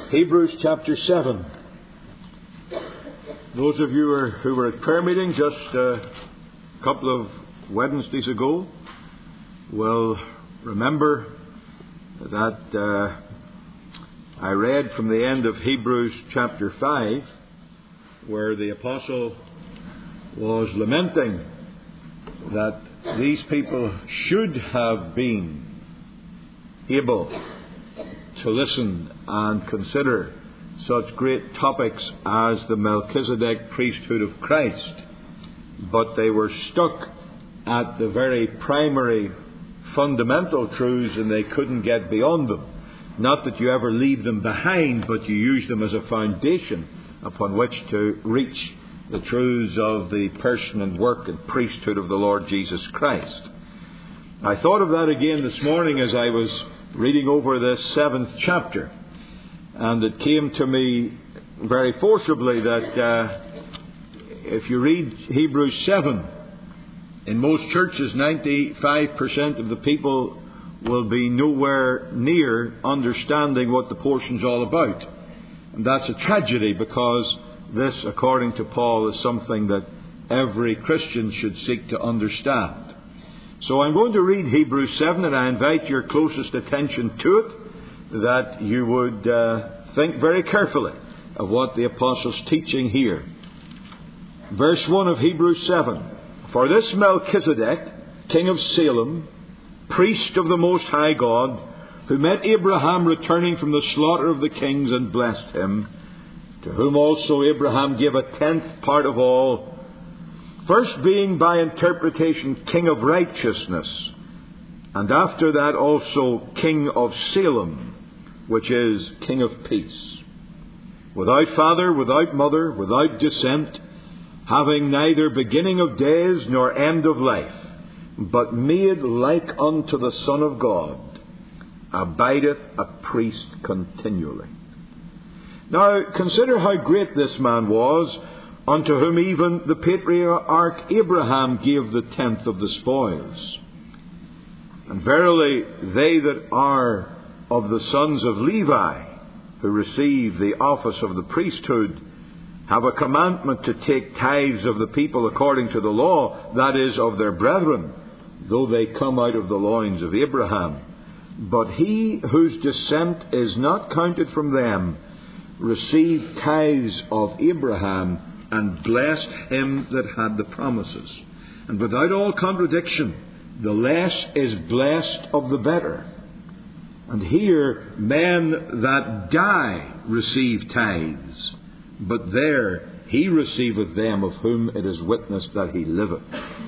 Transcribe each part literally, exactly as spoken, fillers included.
Hebrews chapter seven. Those of you who were, who were at prayer meeting just a couple of Wednesdays ago will remember that uh, I read from the end of Hebrews chapter five, where the apostle was lamenting that these people should have been able to listen and consider such great topics as the Melchizedek priesthood of Christ, but they were stuck at the very primary fundamental truths and they couldn't get beyond them. Not that you ever leave them behind, but you use them as a foundation upon which to reach the truths of the person and work and priesthood of the Lord Jesus Christ. I thought of that again this morning as I was reading over this seventh chapter, and it came to me very forcibly that uh, if you read Hebrews seven, in most churches ninety-five percent of the people will be nowhere near understanding what the portion's all about. And that's a tragedy, because this, according to Paul, is something that every Christian should seek to understand. So I'm going to read Hebrews seven, and I invite your closest attention to it, that you would uh, think very carefully of what the apostle's teaching here. Verse one of Hebrews seven. For this Melchizedek, king of Salem, priest of the Most High God, who met Abraham returning from the slaughter of the kings and blessed him, to whom also Abraham gave a tenth part of all, first being by interpretation king of righteousness, and after that also king of Salem, which is king of peace, without father, without mother, without descent, having neither beginning of days nor end of life, but made like unto the Son of God, abideth a priest continually. Now consider how great this man was, unto whom even the patriarch Abraham gave the tenth of the spoils. And verily they that are of the sons of Levi, who receive the office of the priesthood, have a commandment to take tithes of the people according to the law, that is, of their brethren, though they come out of the loins of Abraham. But he whose descent is not counted from them received tithes of Abraham, and blessed him that had the promises. And without all contradiction, the less is blessed of the better. And here men that die receive tithes, but there he receiveth them of whom it is witnessed that he liveth.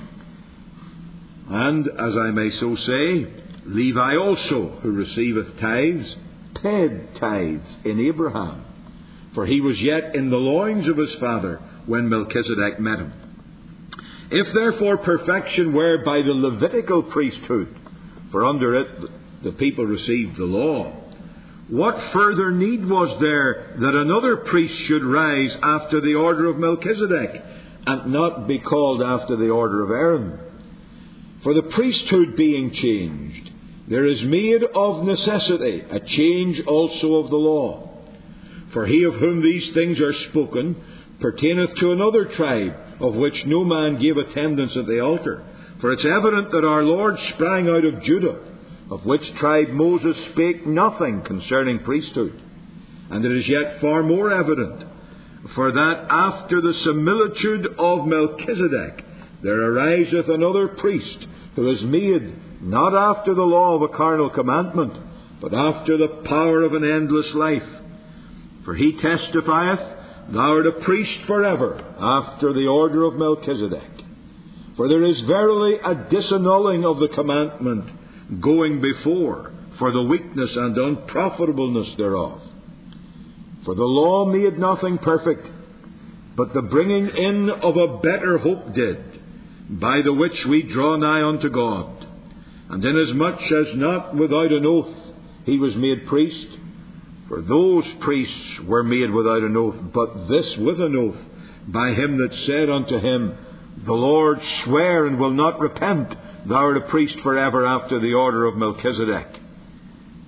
And, as I may so say, Levi also, who receiveth tithes, paid tithes in Abraham, for he was yet in the loins of his father when Melchizedek met him. If therefore perfection were by the Levitical priesthood, for under it the people received the law, what further need was there that another priest should rise after the order of Melchizedek, and not be called after the order of Aaron? For the priesthood being changed, there is made of necessity a change also of the law. For he of whom these things are spoken pertaineth to another tribe, of which no man gave attendance at the altar. For it's evident that our Lord sprang out of Judah, of which tribe Moses spake nothing concerning priesthood. And it is yet far more evident, for that after the similitude of Melchizedek there ariseth another priest, who is made not after the law of a carnal commandment, but after the power of an endless life. For he testifieth, Thou art a priest forever, after the order of Melchizedek. For there is verily a disannulling of the commandment going before, for the weakness and unprofitableness thereof. For the law made nothing perfect, but the bringing in of a better hope did, by the which we draw nigh unto God. And inasmuch as not without an oath he was made priest, for those priests were made without an oath, but this with an oath, by him that said unto him, The Lord sware and will not repent, Thou art a priest forever after the order of Melchizedek.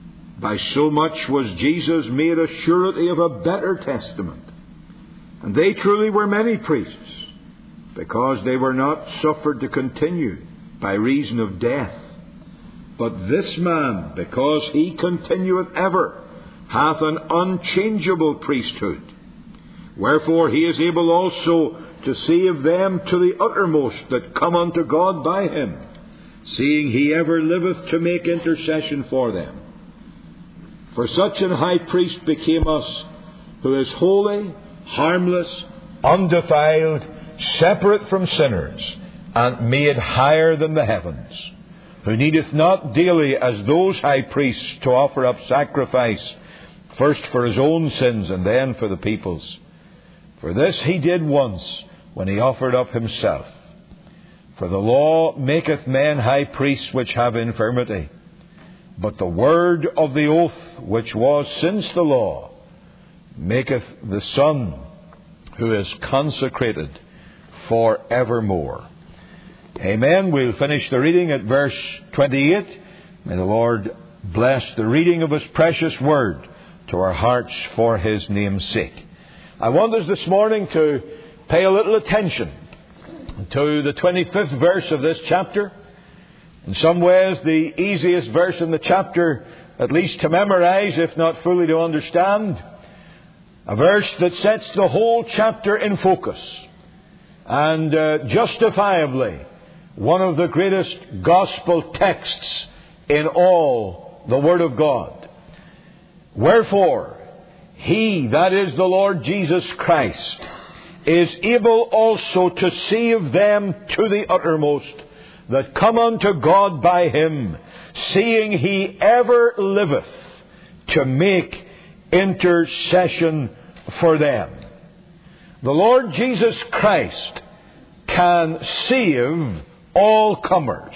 by so much was Jesus made a surety of a better testament. And they truly were many priests, because they were not suffered to continue by reason of death. But this man, because he continueth ever, hath an unchangeable priesthood. Wherefore he is able also to save them to the uttermost that come unto God by him, seeing he ever liveth to make intercession for them. For such an high priest became us, who is holy, harmless, undefiled, separate from sinners, and made higher than the heavens, who needeth not daily as those high priests to offer up sacrifice, first for his own sins and then for the people's. For this he did once, when he offered up himself. For the law maketh men high priests which have infirmity, but the word of the oath which was since the law maketh the Son, who is consecrated for evermore. Amen. We'll finish the reading at verse twenty-eight. May the Lord bless the reading of His precious word to our hearts for His name's sake. I want us this morning to pay a little attention to the twenty-fifth verse of this chapter. In some ways, the easiest verse in the chapter, at least to memorize, if not fully to understand. A verse that sets the whole chapter in focus. And uh, justifiably, one of the greatest gospel texts in all the Word of God. Wherefore, He, that is the Lord Jesus Christ, is able also to save them to the uttermost that come unto God by Him, seeing He ever liveth to make intercession for them. The Lord Jesus Christ can save all comers.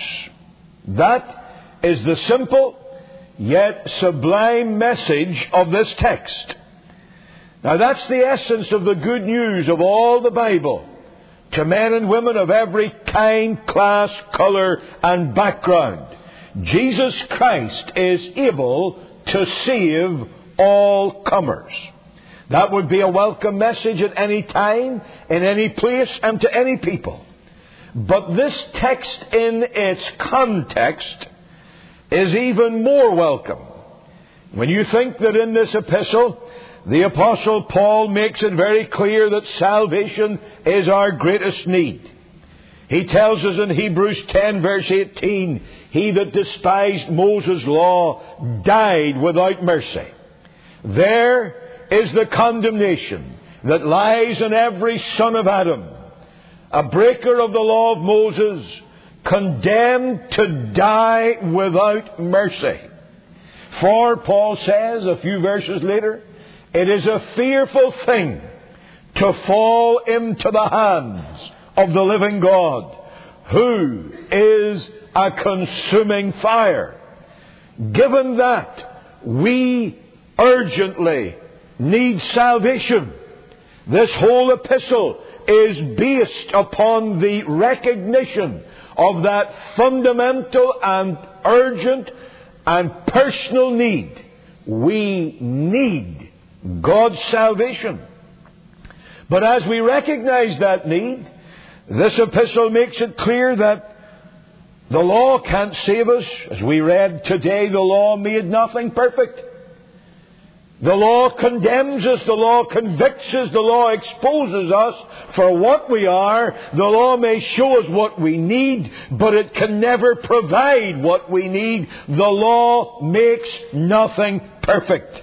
That is the simple yet sublime message of this text. Now that's the essence of the good news of all the Bible to men and women of every kind, class, colour and background. Jesus Christ is able to save all comers. That would be a welcome message at any time, in any place, and to any people. But this text in its context is even more welcome. When you think that in this epistle, the Apostle Paul makes it very clear that salvation is our greatest need. He tells us in Hebrews ten verse eighteen, he that despised Moses' law died without mercy. There is the condemnation that lies on every son of Adam, a breaker of the law of Moses, condemned to die without mercy. For, Paul says a few verses later, it is a fearful thing to fall into the hands of the living God, who is a consuming fire. Given that we urgently need salvation, this whole epistle is based upon the recognition of that fundamental and urgent and personal need. We need God's salvation. But as we recognize that need, this epistle makes it clear that the law can't save us. As we read today, the law made nothing perfect. The law condemns us, the law convicts us, the law exposes us for what we are. The law may show us what we need, but it can never provide what we need. The law makes nothing perfect.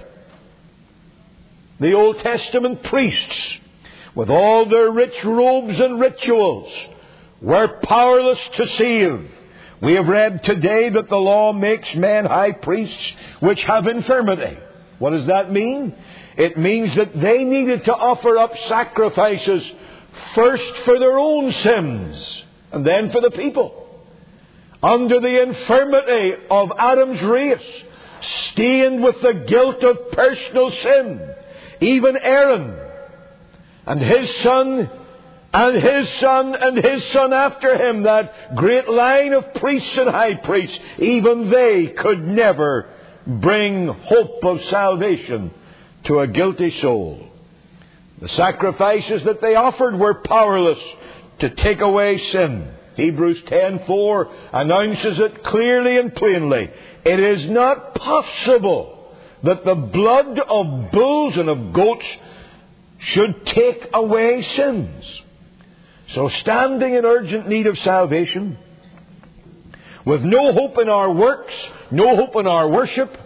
The Old Testament priests, with all their rich robes and rituals, were powerless to save. We have read today that the law makes men high priests which have infirmity. What does that mean? It means that they needed to offer up sacrifices first for their own sins and then for the people. Under the infirmity of Adam's race, stained with the guilt of personal sin, even Aaron and his son and his son and his son after him, that great line of priests and high priests, even they could never bring hope of salvation to a guilty soul. The sacrifices that they offered were powerless to take away sin. Hebrews ten four announces it clearly and plainly. It is not possible that the blood of bulls and of goats should take away sins. So standing in urgent need of salvation, with no hope in our works, no hope in our worship,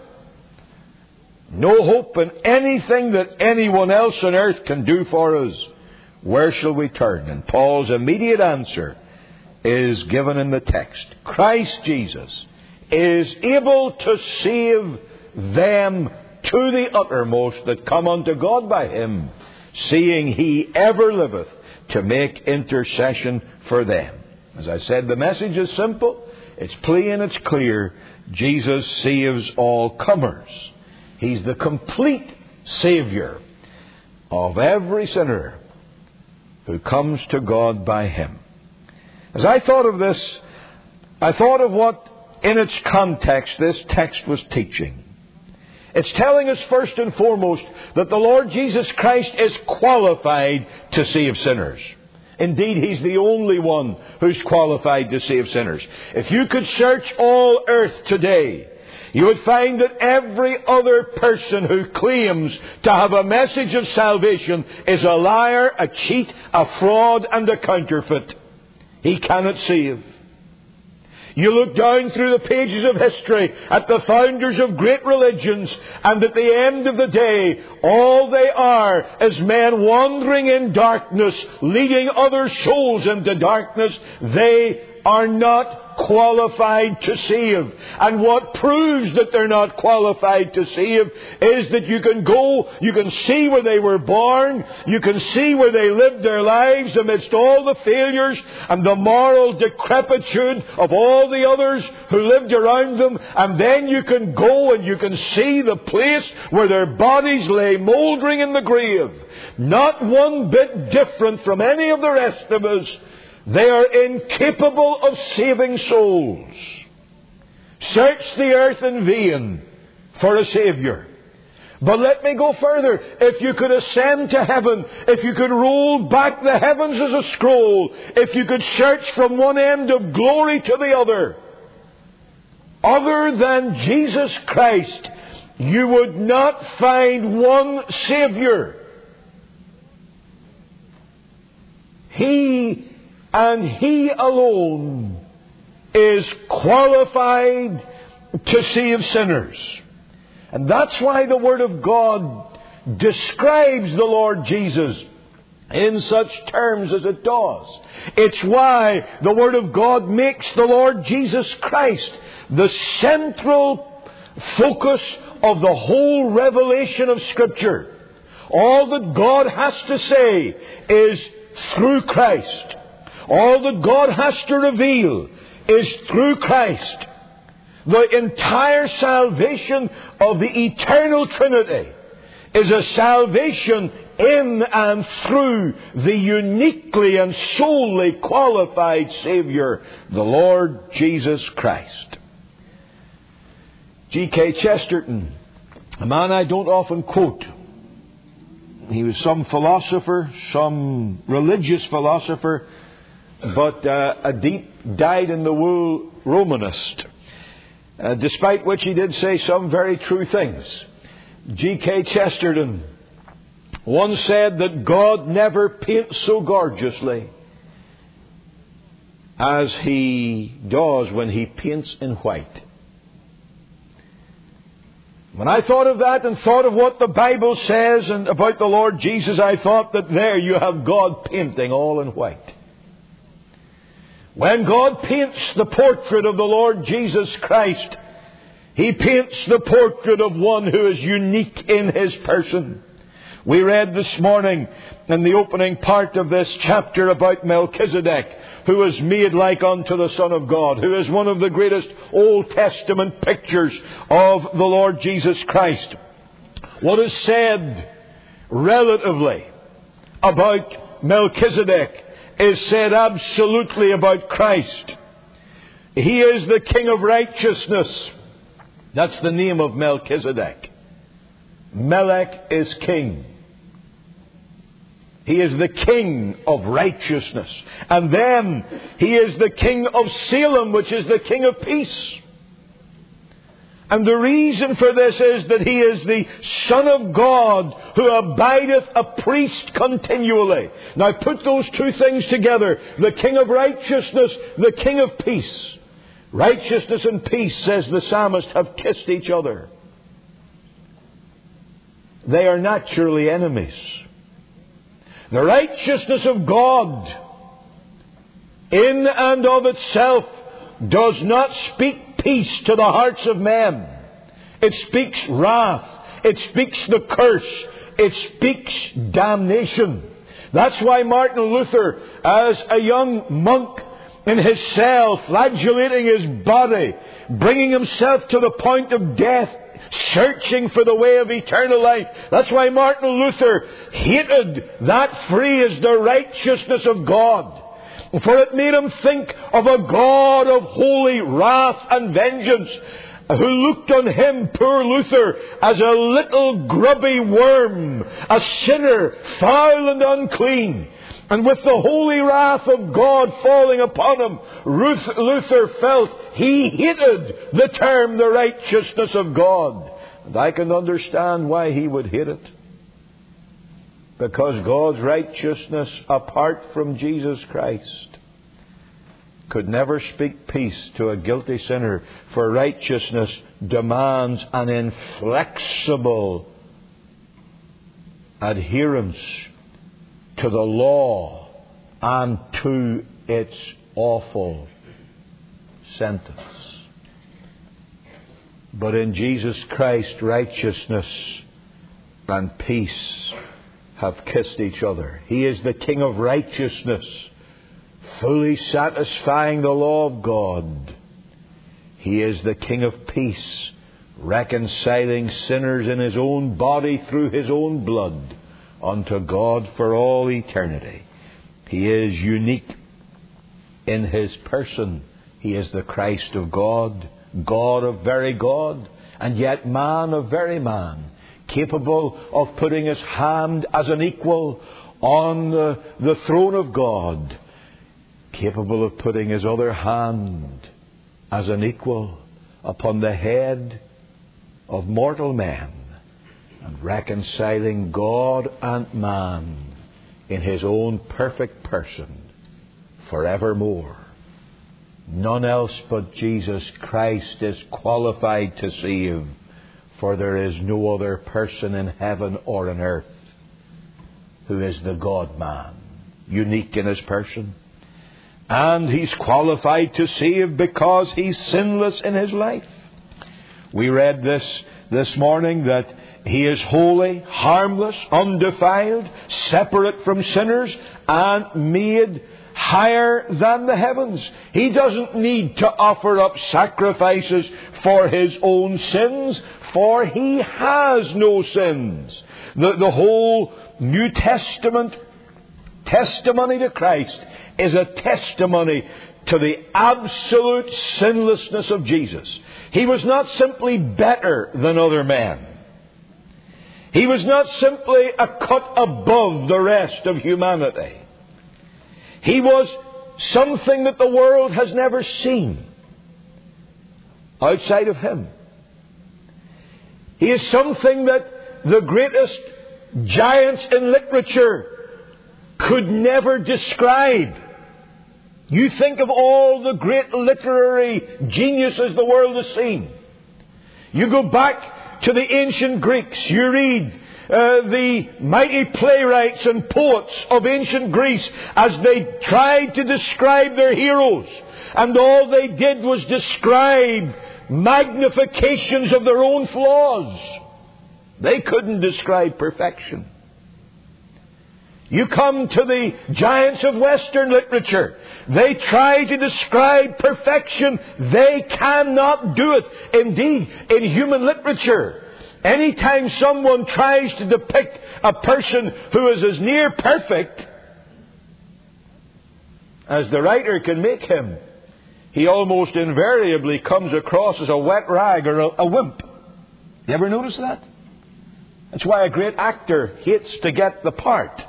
no hope in anything that anyone else on earth can do for us, where shall we turn? And Paul's immediate answer is given in the text. Christ Jesus is able to save them to the uttermost that come unto God by Him, seeing He ever liveth to make intercession for them. As I said, the message is simple, it's plain, it's clear. Jesus saves all comers. He's the complete Savior of every sinner who comes to God by Him. As I thought of this, I thought of what, in its context, this text was teaching. It's telling us first and foremost that the Lord Jesus Christ is qualified to save sinners. Indeed, He's the only one who's qualified to save sinners. If you could search all earth today, you would find that every other person who claims to have a message of salvation is a liar, a cheat, a fraud, and a counterfeit. He cannot save. You look down through the pages of history at the founders of great religions, and at the end of the day, all they are is men wandering in darkness, leading other souls into darkness. They are not qualified to save. And what proves that they're not qualified to save is that you can go, you can see where they were born, you can see where they lived their lives amidst all the failures and the moral decrepitude of all the others who lived around them, and then you can go and you can see the place where their bodies lay mouldering in the grave. Not one bit different from any of the rest of us. They are incapable of saving souls. Search the earth in vain for a Saviour. But let me go further. If you could ascend to heaven, if you could roll back the heavens as a scroll, if you could search from one end of glory to the other, other than Jesus Christ, you would not find one Saviour. He and He alone is qualified to save sinners. And that's why the Word of God describes the Lord Jesus in such terms as it does. It's why the Word of God makes the Lord Jesus Christ the central focus of the whole revelation of Scripture. All that God has to say is through Christ. All that God has to reveal is through Christ. The entire salvation of the eternal Trinity is a salvation in and through the uniquely and solely qualified Saviour, the Lord Jesus Christ. G K Chesterton, a man I don't often quote. He was some philosopher, some religious philosopher, but uh, a deep dyed-in-the-wool Romanist, uh, despite which he did say some very true things. G K Chesterton once said that God never paints so gorgeously as He does when He paints in white. When I thought of that and thought of what the Bible says and about the Lord Jesus, I thought that there you have God painting all in white. When God paints the portrait of the Lord Jesus Christ, He paints the portrait of one who is unique in His person. We read this morning in the opening part of this chapter about Melchizedek, who was made like unto the Son of God, who is one of the greatest Old Testament pictures of the Lord Jesus Christ. What is said relatively about Melchizedek is said absolutely about Christ. He is the King of righteousness. That's the name of Melchizedek. Melech is king. He is the king of righteousness. And then he is the king of Salem, which is the king of peace. And the reason for this is that he is the Son of God who abideth a priest continually. Now put those two things together. The King of righteousness, the King of peace. Righteousness and peace, says the psalmist, have kissed each other. They are naturally enemies. The righteousness of God in and of itself does not speak peace to the hearts of men. It speaks wrath. It speaks the curse. It speaks damnation. That's why Martin Luther, as a young monk in his cell, flagellating his body, bringing himself to the point of death, searching for the way of eternal life. That's why Martin Luther hated that phrase, the righteousness of God. For it made him think of a God of holy wrath and vengeance, who looked on him, poor Luther, as a little grubby worm, a sinner, foul and unclean. And with the holy wrath of God falling upon him, Luther felt he hated the term the righteousness of God. And I can understand why he would hate it. Because God's righteousness, apart from Jesus Christ, could never speak peace to a guilty sinner, for righteousness demands an inflexible adherence to the law and to its awful sentence. But in Jesus Christ, righteousness and peace have kissed each other. He is the King of righteousness, fully satisfying the law of God. He is the King of peace, reconciling sinners in His own body through His own blood unto God for all eternity. He is unique in His person. He is the Christ of God, God of very God, and yet man of very man, capable of putting His hand as an equal on the, the throne of God, capable of putting His other hand as an equal upon the head of mortal men, and reconciling God and man in His own perfect person forevermore. None else but Jesus Christ is qualified to save, for there is no other person in heaven or on earth who is the God-man, unique in His person. And He's qualified to save because He's sinless in His life. We read this this morning that He is holy, harmless, undefiled, separate from sinners, and made higher than the heavens. He doesn't need to offer up sacrifices for His own sins, for He has no sins. The, the whole New Testament testimony to Christ is a testimony to the absolute sinlessness of Jesus. He was not simply better than other men. He was not simply a cut above the rest of humanity. He was something that the world has never seen outside of Him. He is something that the greatest giants in literature could never describe. You think of all the great literary geniuses the world has seen. You go back to the ancient Greeks. You read uh, the mighty playwrights and poets of ancient Greece as they tried to describe their heroes. And all they did was describe magnifications of their own flaws. They couldn't describe perfection. You come to the giants of Western literature. They try to describe perfection. They cannot do it. Indeed, in human literature, anytime someone tries to depict a person who is as near perfect as the writer can make him, he almost invariably comes across as a wet rag or a, a wimp. You ever notice that? That's why a great actor hates to get the part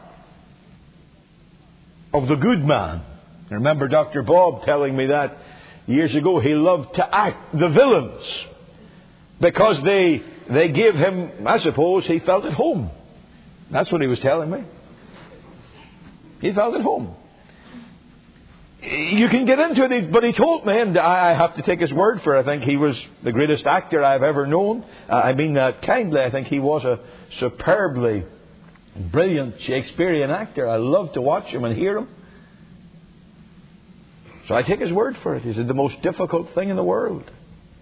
of the good man. I remember Doctor Bob telling me that years ago. He loved to act the villains because they they gave him, I suppose, he felt at home. That's what he was telling me. He felt at home. You can get into it, but he told me, and I have to take his word for it, I think he was the greatest actor I've ever known. I mean that kindly. I think he was a superbly brilliant Shakespearean actor. I love to watch him and hear him. So I take his word for it. He said the most difficult thing in the world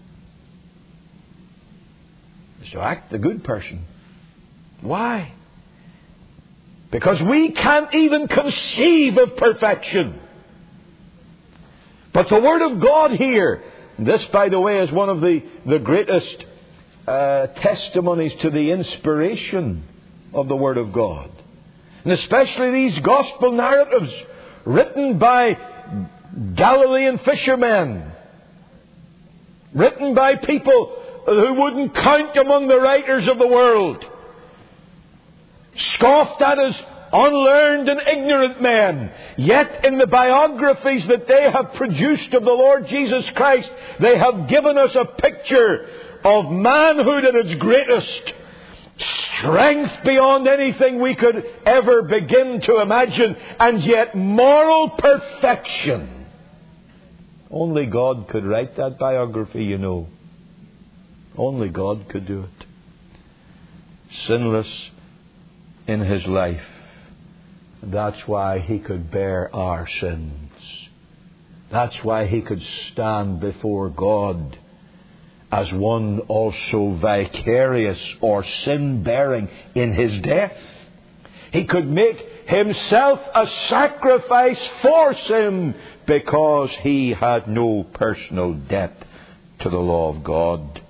is to act the good person. Why? Because we can't even conceive of perfection. But the Word of God here, this, by the way, is one of the, the greatest uh, testimonies to the inspiration of the Word of God. And especially these gospel narratives written by Galilean fishermen, written by people who wouldn't count among the writers of the world, scoffed at as unlearned and ignorant men. Yet in the biographies that they have produced of the Lord Jesus Christ, they have given us a picture of manhood at its greatest, strength beyond anything we could ever begin to imagine, and yet moral perfection. Only God could write that biography, you know. Only God could do it. Sinless in His life. That's why He could bear our sins. That's why He could stand before God as one also vicarious or sin-bearing in His death. He could make Himself a sacrifice for sin because He had no personal debt to the law of God.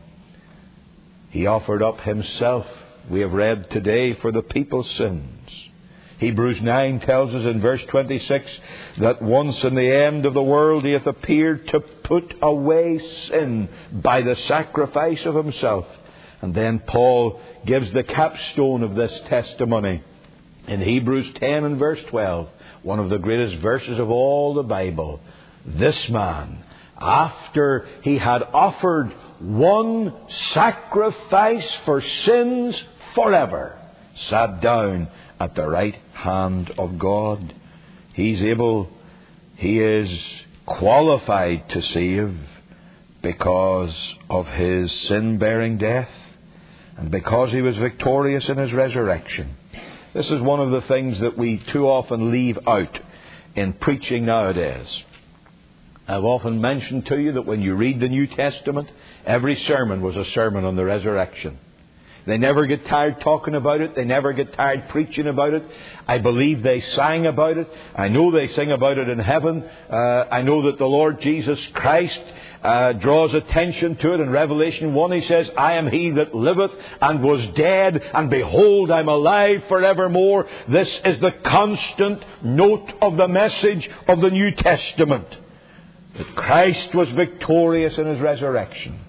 He offered up Himself, we have read today, for the people's sins. Hebrews nine tells us in verse twenty-six that once in the end of the world He hath appeared to put away sin by the sacrifice of Himself. And then Paul gives the capstone of this testimony in Hebrews ten and verse twelve, one of the greatest verses of all the Bible. This man, after he had offered one sacrifice for sins forever, sat down at the right hand of God. He's able, He is qualified to save because of His sin-bearing death and because He was victorious in His resurrection. This is one of the things that we too often leave out in preaching nowadays. I've often mentioned to you that when you read the New Testament, every sermon was a sermon on the resurrection. They never get tired talking about it. They never get tired preaching about it. I believe they sang about it. I know they sing about it in heaven. Uh, I know that the Lord Jesus Christ uh, draws attention to it in Revelation one. He says, I am He that liveth and was dead, and behold, I am alive forevermore. This is the constant note of the message of the New Testament, that Christ was victorious in His resurrection.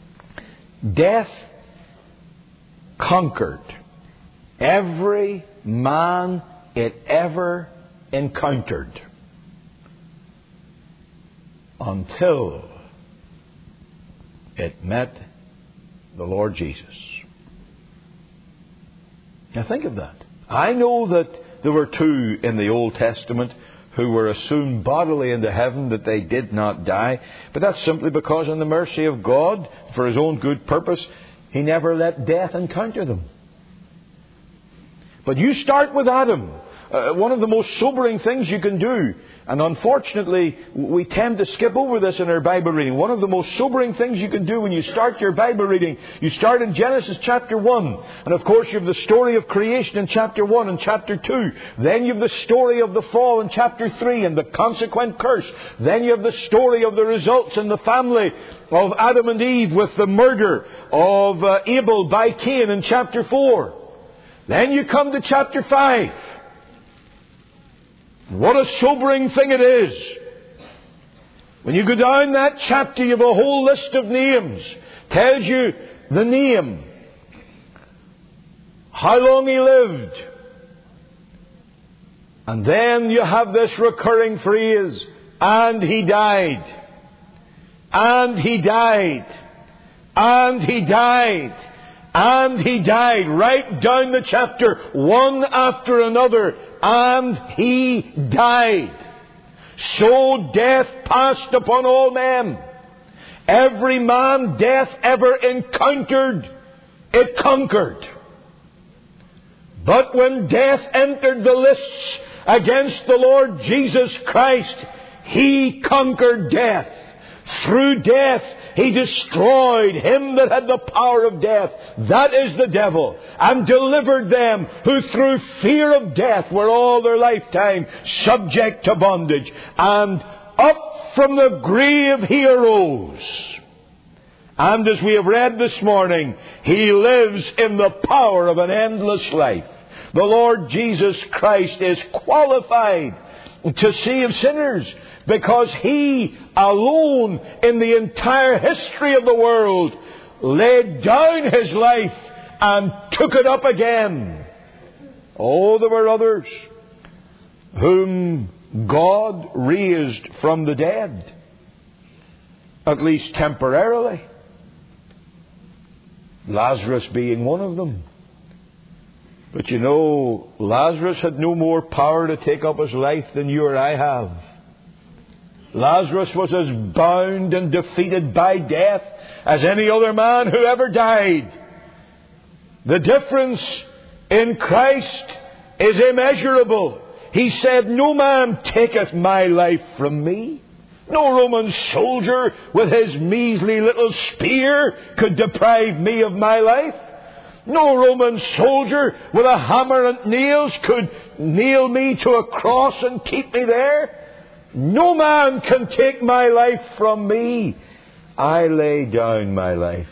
Death conquered every man it ever encountered until it met the Lord Jesus. Now think of that. I know that there were two in the Old Testament who were assumed bodily into heaven, that they did not die. But that's simply because in the mercy of God, for His own good purpose, He never let death encounter them. But you start with Adam. Uh, one of the most sobering things you can do, and unfortunately we tend to skip over this in our Bible reading. One of the most sobering things you can do when you start your Bible reading, you start in Genesis chapter one. And of course you have the story of creation in chapter one and chapter two. Then you have the story of the fall in chapter three and the consequent curse. Then you have the story of the results in the family of Adam and Eve with the murder of uh, Abel by Cain in chapter four. Then you come to chapter five. What a sobering thing it is When you go down that chapter, you have a whole list of names. Tells you the name, how long he lived. And then you have this recurring phrase, and he died. And he died. And he died. And he died. Right down the chapter, one after another. And he died. So death passed upon all men. Every man death ever encountered, it conquered. But when death entered the lists against the Lord Jesus Christ, he conquered death. Through death, he destroyed him that had the power of death. That is the devil. And delivered them who through fear of death were all their lifetime subject to bondage. And up from the grave he arose. And as we have read this morning, he lives in the power of an endless life. The Lord Jesus Christ is qualified to save sinners, because he alone in the entire history of the world laid down his life and took it up again. Oh, there were others whom God raised from the dead, at least temporarily. Lazarus being one of them. But you know, Lazarus had no more power to take up his life than you or I have. Lazarus was as bound and defeated by death as any other man who ever died. The difference in Christ is immeasurable. He said, "No man taketh my life from me." No Roman soldier with his measly little spear could deprive me of my life. No Roman soldier with a hammer and nails could nail me to a cross and keep me there. No man can take my life from me. I lay down my life.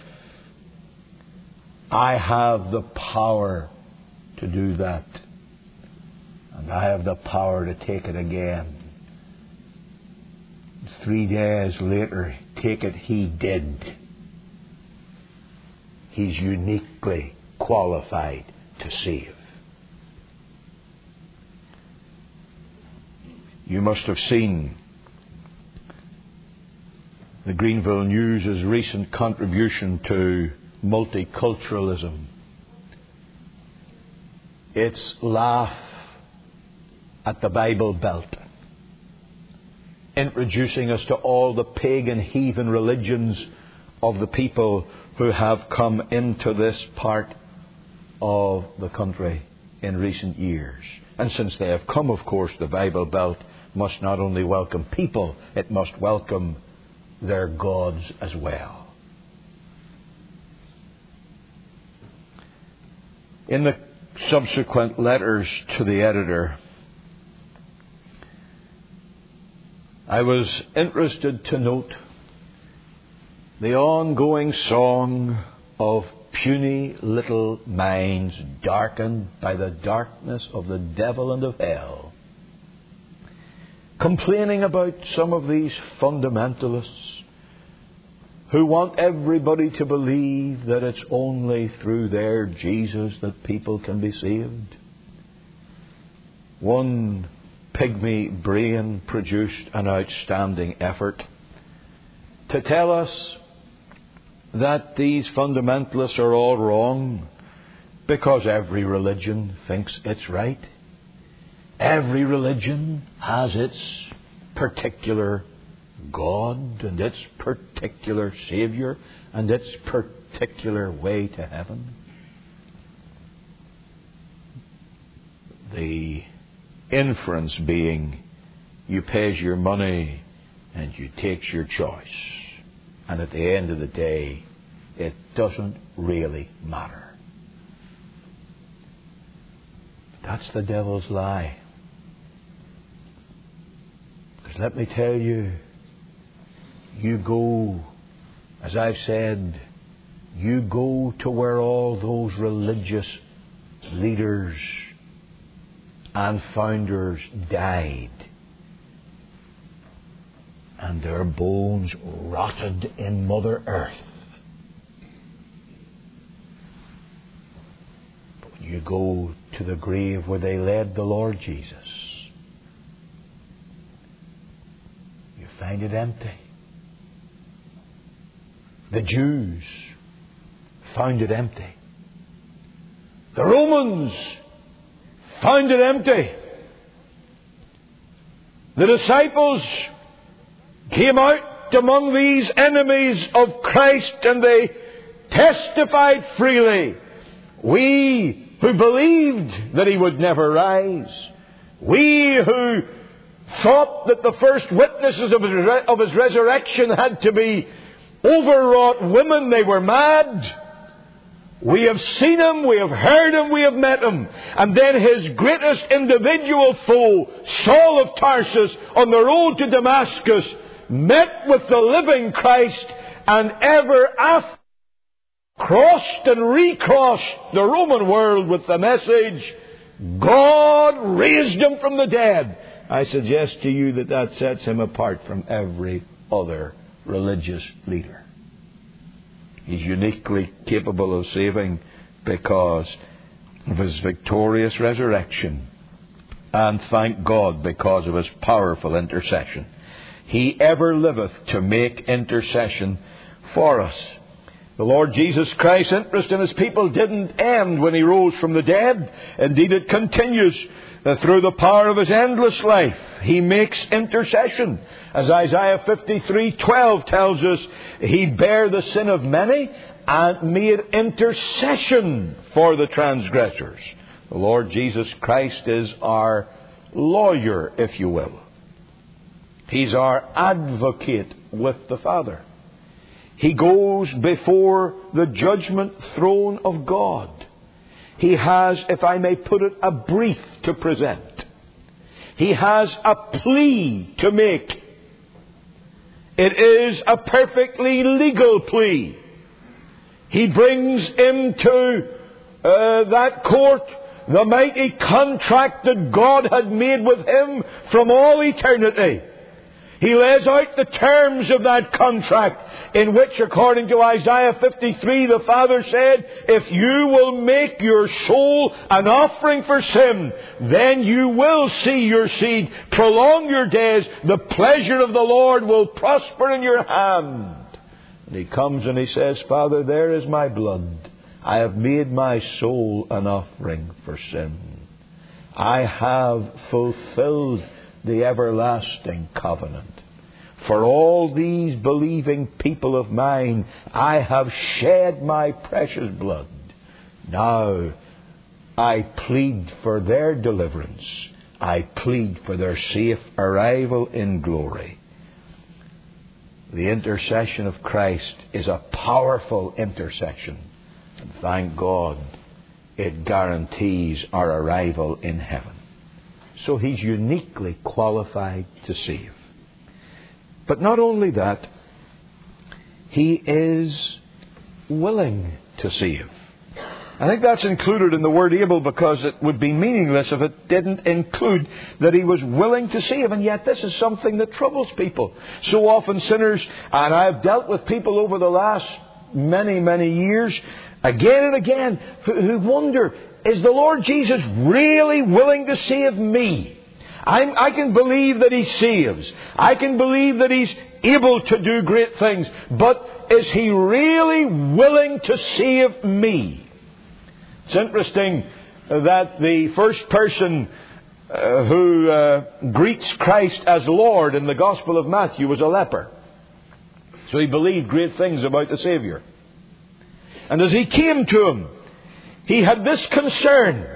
I have the power to do that. And I have the power to take it again. Three days later, take it he did. He's uniquely qualified to save. You must have seen the Greenville News' recent contribution to multiculturalism. It's laugh at the Bible Belt, introducing us to all the pagan heathen religions of the people who have come into this part of the country in recent years. And since they have come, of course, the Bible Belt must not only welcome people, it must welcome their gods as well. In the subsequent letters to the editor, I was interested to note the ongoing song of puny little minds darkened by the darkness of the devil and of hell, complaining about some of these fundamentalists who want everybody to believe that it's only through their Jesus that people can be saved. One pygmy brain produced an outstanding effort to tell us that these fundamentalists are all wrong because every religion thinks it's right. Every religion has its particular God and its particular Saviour and its particular way to heaven. The inference being, you pays your money and you takes your choice. And at the end of the day, it doesn't really matter. That's the devil's lie. Because let me tell you, you go, as I've said, you go to where all those religious leaders and founders died. and their bones rotted in Mother Earth. But when you go to the grave where they laid the Lord Jesus, you find it empty. The Jews found it empty. The Romans found it empty. The disciples came out among these enemies of Christ and they testified freely. We who believed that He would never rise. We who thought that the first witnesses of His, re- of his resurrection had to be overwrought women. They were mad. We have seen Him, we have heard Him, we have met Him. And then His greatest individual foe, Saul of Tarsus, on the road to Damascus, met with the living Christ, and ever after crossed and recrossed the Roman world with the message, God raised Him from the dead. I suggest to you that that sets Him apart from every other religious leader. He's uniquely capable of saving because of His victorious resurrection. And thank God, because of His powerful intercession. He ever liveth to make intercession for us. The Lord Jesus Christ's interest in His people didn't end when He rose from the dead. Indeed, it continues through the power of His endless life. He makes intercession. As Isaiah fifty-three twelve tells us, He bare the sin of many and made intercession for the transgressors. The Lord Jesus Christ is our lawyer, if you will. He's our advocate with the Father. He goes before the judgment throne of God. He has, if I may put it, a brief to present. He has a plea to make. It is a perfectly legal plea. He brings into uh, that court the mighty contract that God had made with him from all eternity. He lays out the terms of that contract, in which, according to Isaiah fifty-three, the Father said, if you will make your soul an offering for sin, then you will see your seed prolong your days. The pleasure of the Lord will prosper in your hand. And He comes and He says, Father, there is my blood. I have made my soul an offering for sin. I have fulfilled the everlasting covenant. For all these believing people of mine, I have shed my precious blood. Now I plead for their deliverance. I plead for their safe arrival in glory. The intercession of Christ is a powerful intercession. And thank God, it guarantees our arrival in heaven. So He's uniquely qualified to save. But not only that, He is willing to save. I think that's included in the word able, because it would be meaningless if it didn't include that He was willing to save. And yet this is something that troubles people. So often sinners, and I've dealt with people over the last many, many years, again and again, who, who wonder, is the Lord Jesus really willing to save me? I'm, I can believe that He saves. I can believe that He's able to do great things. But is He really willing to save me? It's interesting that the first person uh, who uh, greets Christ as Lord in the Gospel of Matthew was a leper. So he believed great things about the Saviour. And as he came to Him, he had this concern.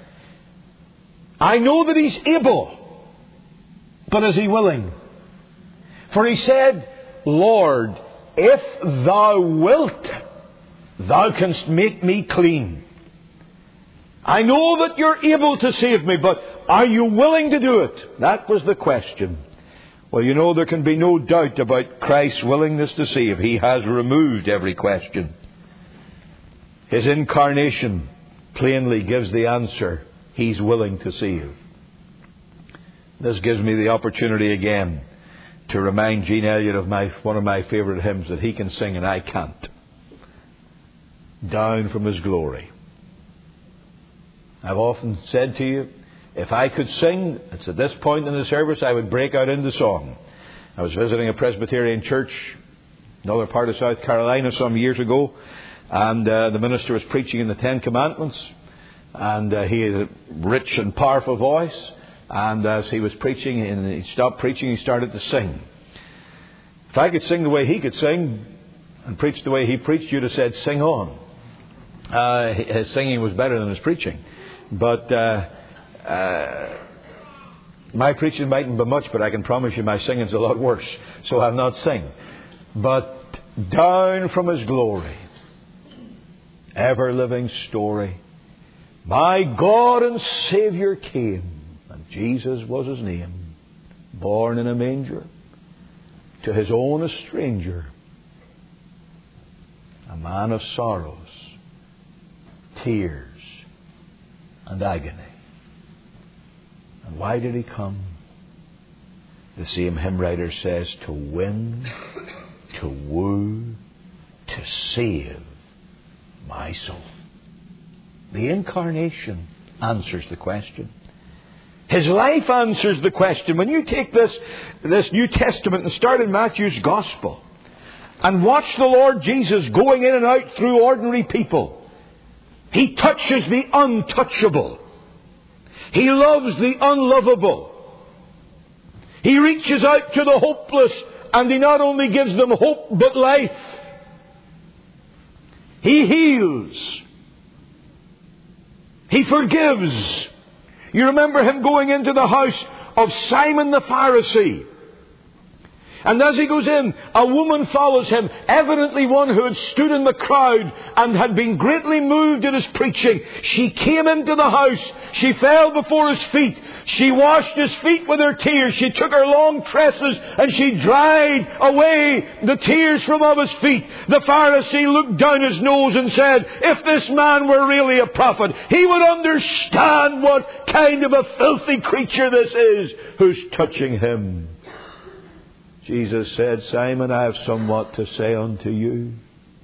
I know that He's able, but is He willing? For he said, Lord, if Thou wilt, Thou canst make me clean. I know that You're able to save me, but are You willing to do it? That was the question. Well, you know, there can be no doubt about Christ's willingness to save. He has removed every question. His incarnation plainly gives the answer. He's willing to save. This gives me the opportunity again to remind Gene Elliott of my one of my favourite hymns that he can sing and I can't. Down from His glory. I've often said to you, if I could sing, it's at this point in the service, I would break out into song. I was visiting a Presbyterian church, another part of South Carolina, some years ago, and uh, the minister was preaching in the Ten Commandments, and uh, he had a rich and powerful voice, and as he was preaching, and he stopped preaching, he started to sing. If I could sing the way he could sing, and preach the way he preached, you'd have said, sing on. Uh, his singing was better than his preaching. But uh, uh, my preaching mightn't be much, but I can promise you my singing's a lot worse. So I'll not sing. But down from His glory, ever-living story, my God and Saviour came, and Jesus was His name, born in a manger, to His own a stranger, a man of sorrows, tears, and agony. And why did He come? The same hymn writer says, to win, to woo, to save my soul. The Incarnation answers the question. His life answers the question. When you take this, this New Testament and start in Matthew's Gospel and watch the Lord Jesus going in and out through ordinary people, He touches the untouchable. He loves the unlovable. He reaches out to the hopeless, and He not only gives them hope but life. He heals. He forgives. You remember Him going into the house of Simon the Pharisee. And as He goes in, a woman follows Him, evidently one who had stood in the crowd and had been greatly moved at His preaching. She came into the house. She fell before His feet. She washed His feet with her tears. She took her long tresses and she dried away the tears from off His feet. The Pharisee looked down his nose and said, if this man were really a prophet, he would understand what kind of a filthy creature this is who's touching him. Jesus said, Simon, I have somewhat to say unto you.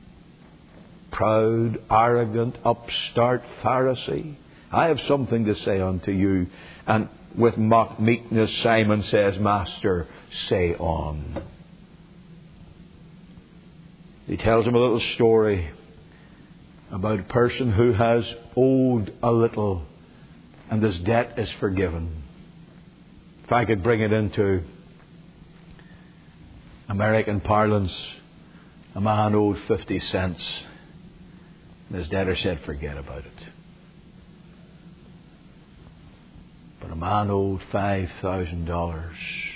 Proud, arrogant, upstart Pharisee, I have something to say unto you. And with mock meekness, Simon says, Master, say on. He tells him a little story about a person who has owed a little and his debt is forgiven. If I could bring it into American parlance, a man owed fifty cents. And his debtor said, forget about it. But a man owed five thousand dollars.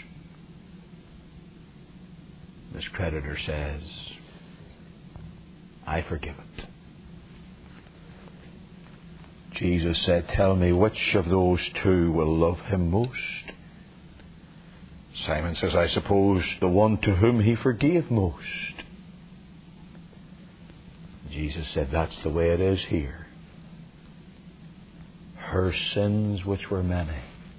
His creditor says, I forgive it. Jesus said, tell me, which of those two will love him most? Simon says, I suppose the one to whom he forgave most. Jesus said, that's the way it is here. Her sins, which were many,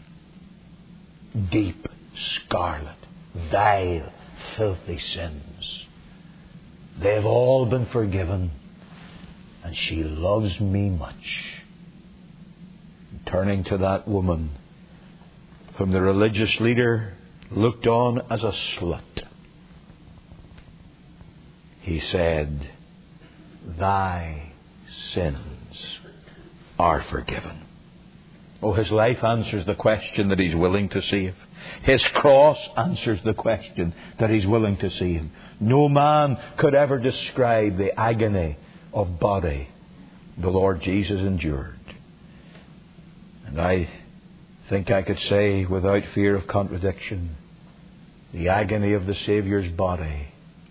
deep, scarlet, vile, filthy sins, they have all been forgiven, and she loves me much. Turning to that woman whom the religious leader looked on as a slut, he said, thy sins are forgiven. Oh, his life answers the question that he's willing to save. His cross answers the question that he's willing to save. No man could ever describe the agony of body the Lord Jesus endured. And I think I could say without fear of contradiction, the agony of the Saviour's body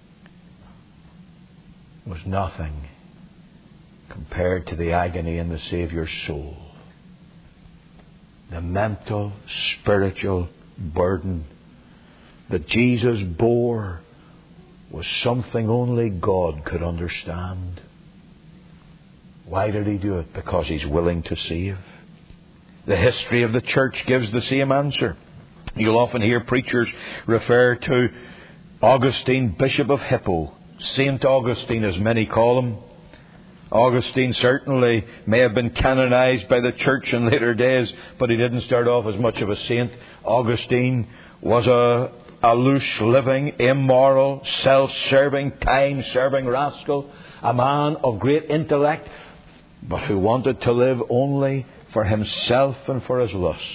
was nothing compared to the agony in the Saviour's soul. The mental, spiritual burden that Jesus bore was something only God could understand. Why did he do it? Because he's willing to save. The history of the church gives the same answer. You'll often hear preachers refer to Augustine, Bishop of Hippo, Saint Augustine as many call him. Augustine certainly may have been canonized by the church in later days, but he didn't start off as much of a saint. Augustine was a, a loose-living, immoral, self-serving, time-serving rascal, a man of great intellect, but who wanted to live only for himself and for his lusts.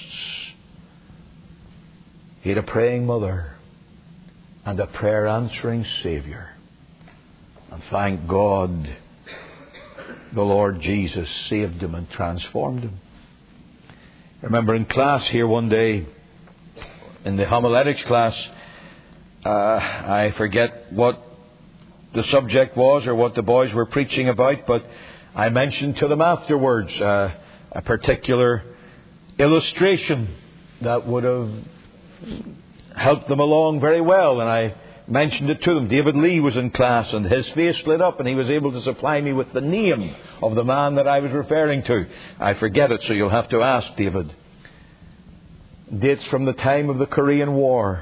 He had a praying mother and a prayer-answering Saviour. And thank God, the Lord Jesus saved him and transformed him. I remember in class here one day, in the homiletics class, uh, I forget what the subject was or what the boys were preaching about, but I mentioned to them afterwards uh, a particular illustration that would have helped them along very well, and I mentioned it to them. David Lee was in class, and his face lit up, and he was able to supply me with the name of the man that I was referring to. I forget it, so you'll have to ask David. Dates from the time of the Korean War.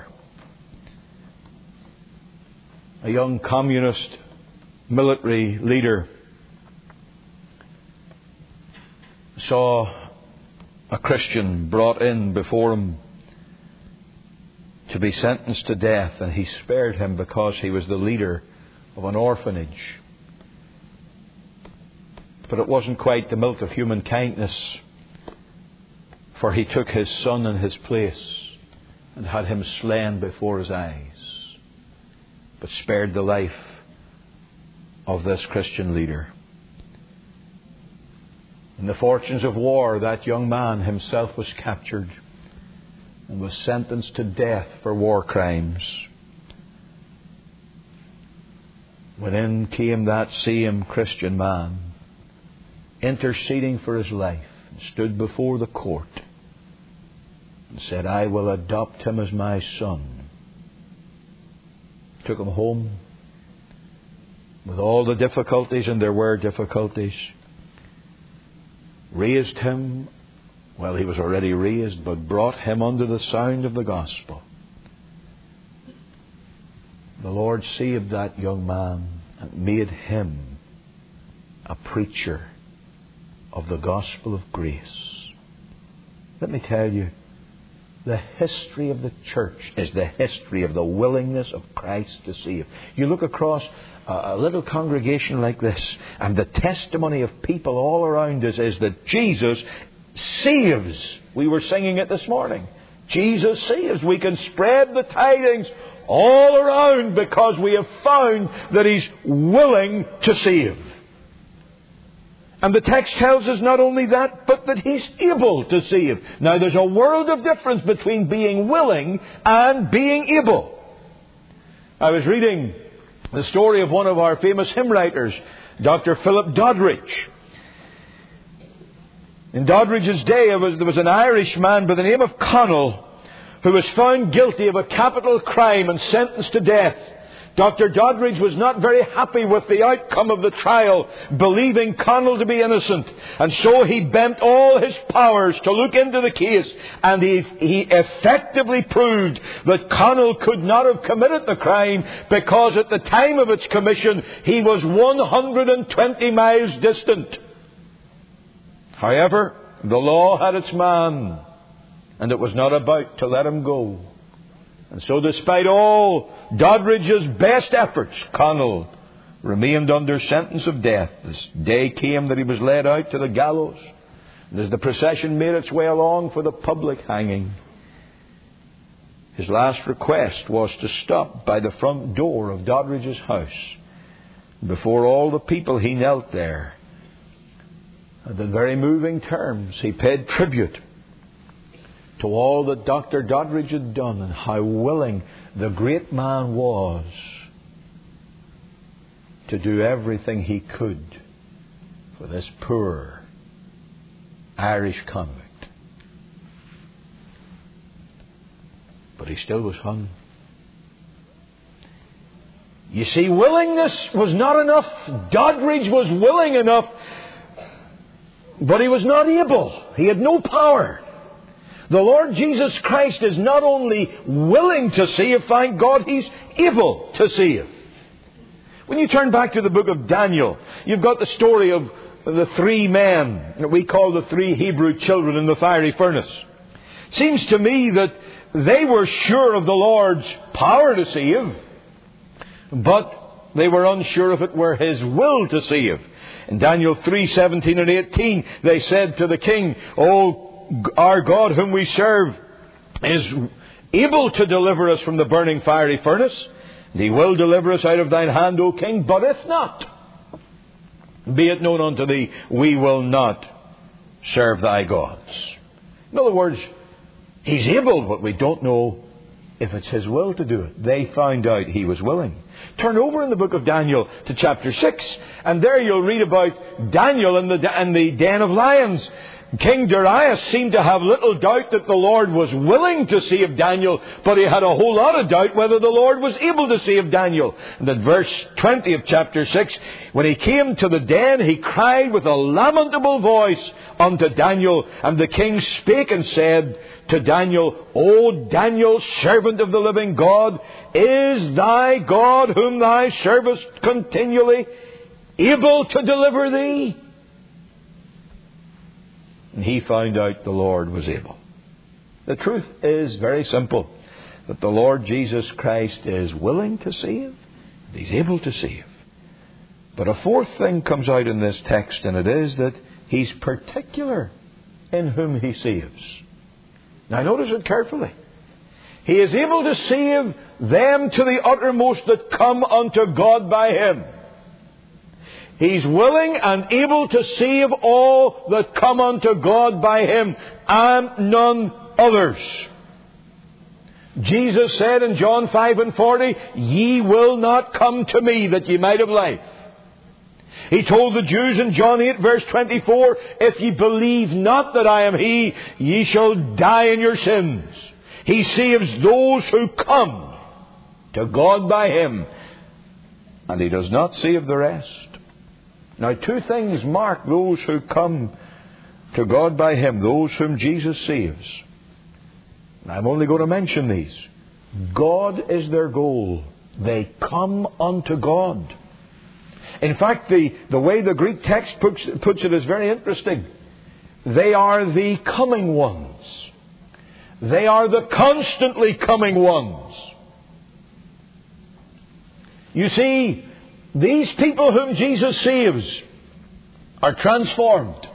A young communist military leader saw a Christian brought in before him to be sentenced to death, and he spared him because he was the leader of an orphanage. But it wasn't quite the milk of human kindness, for he took his son in his place and had him slain before his eyes, but spared the life of this Christian leader. In the fortunes of war, that young man himself was captured and was sentenced to death for war crimes. When in came that same Christian man, interceding for his life, and stood before the court and said, I will adopt him as my son. Took him home with all the difficulties, and there were difficulties. Raised him. Well, he was already raised, but brought him under the sound of the gospel. The Lord saved that young man and made him a preacher of the gospel of grace. Let me tell you, the history of the church is the history of the willingness of Christ to save. You look across a little congregation like this, and the testimony of people all around us is that Jesus saves. We were singing it this morning. Jesus saves. We can spread the tidings all around because we have found that He's willing to save. And the text tells us not only that, but that He's able to save. Now, there's a world of difference between being willing and being able. I was reading the story of one of our famous hymn writers, Doctor Philip Doddridge. In Doddridge's day, there was, there was an Irish man by the name of Connell who was found guilty of a capital crime and sentenced to death. Doctor Doddridge was not very happy with the outcome of the trial, believing Connell to be innocent. And so he bent all his powers to look into the case, and he, he effectively proved that Connell could not have committed the crime because at the time of its commission he was one hundred twenty miles distant. However, the law had its man, and it was not about to let him go. And so despite all Doddridge's best efforts, Connell remained under sentence of death. This day came that he was led out to the gallows. And as the procession made its way along for the public hanging, his last request was to stop by the front door of Doddridge's house. Before all the people he knelt there. And in very moving terms, he paid tribute to all that Doctor Doddridge had done and how willing the great man was to do everything he could for this poor Irish convict. But he still was hung. You see, willingness was not enough. Doddridge was willing enough, but he was not able. He had no power. The Lord Jesus Christ is not only willing to save, thank God, He's able to save. When you turn back to the book of Daniel, you've got the story of the three men that we call the three Hebrew children in the fiery furnace. It seems to me that they were sure of the Lord's power to save, but they were unsure if it were His will to save. In Daniel three seventeen and eighteen, they said to the king, "O our God whom we serve is able to deliver us from the burning fiery furnace, and He will deliver us out of thine hand, O king. But if not, be it known unto thee, we will not serve thy gods." In other words, He's able, but we don't know if it's His will to do it. They found out He was willing. Turn over in the book of Daniel to chapter six, and there you'll read about Daniel in the, in the den of lions. King Darius seemed to have little doubt that the Lord was willing to save Daniel, but he had a whole lot of doubt whether the Lord was able to save Daniel. And at verse twenty of chapter six, when he came to the den, he cried with a lamentable voice unto Daniel, and the king spake and said to Daniel, "O Daniel, servant of the living God, is thy God whom thou servest continually able to deliver thee?" And he found out the Lord was able. The truth is very simple, that the Lord Jesus Christ is willing to save, and He's able to save. But a fourth thing comes out in this text, and it is that He's particular in whom He saves. Now notice it carefully. He is able to save them to the uttermost that come unto God by Him. He's willing and able to save all that come unto God by Him, and none others. Jesus said in John five and forty, "Ye will not come to me that ye might have life." He told the Jews in John eight verse twenty-four, "If ye believe not that I am He, ye shall die in your sins." He saves those who come to God by Him, and He does not save the rest. Now, two things mark those who come to God by Him, those whom Jesus saves. I'm only going to mention these. God is their goal. They come unto God. In fact, the, the way the Greek text puts, puts it is very interesting. They are the coming ones. They are the constantly coming ones. You see, these people whom Jesus saves are transformed.